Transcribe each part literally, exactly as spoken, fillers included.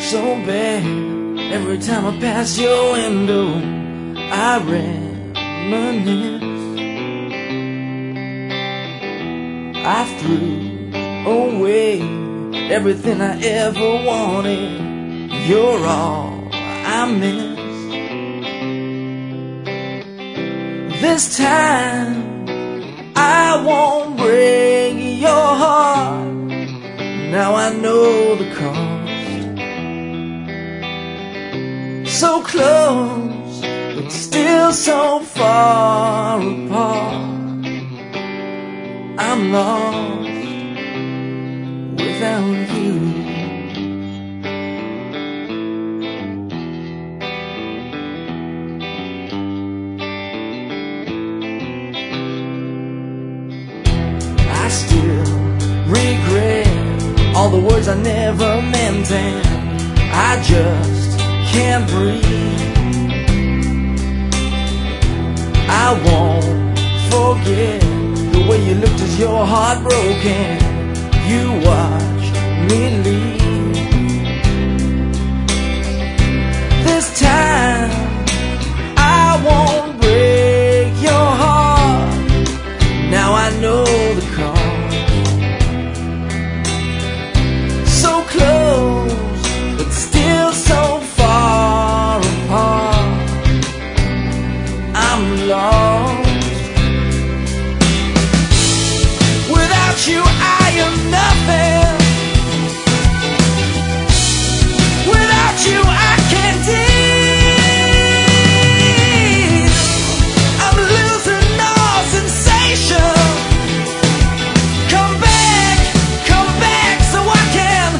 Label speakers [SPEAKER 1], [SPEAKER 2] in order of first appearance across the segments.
[SPEAKER 1] so bad. Every time I pass your window, I reminisce. I threw away everything I ever wanted. You're all I miss. This time I won't break your heart. Now I know the cost. So close, but still so far apart. I'm lost without you. I still regret all the words I never meant, and I just can't breathe. I won't forget the way you looked as your heart broke and you watched me leave. This time I won't break your heart. Now I know the cost. So close, but still so far apart. I'm lost. Without you I am nothing. Without you I can't deal. I'm losing all sensation. Come back, come back so I can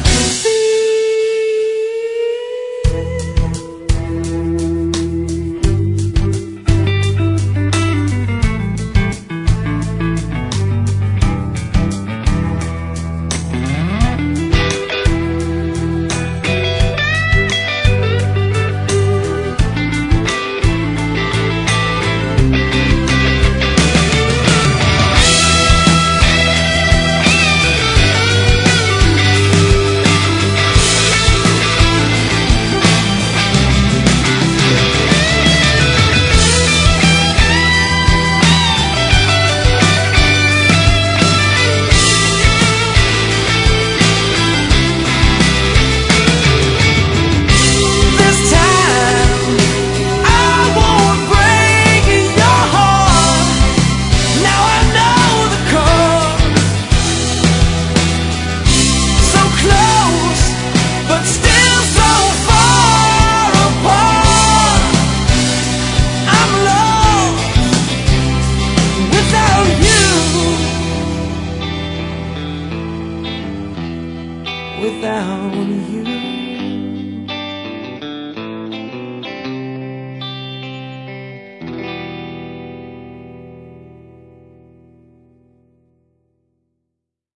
[SPEAKER 1] without you.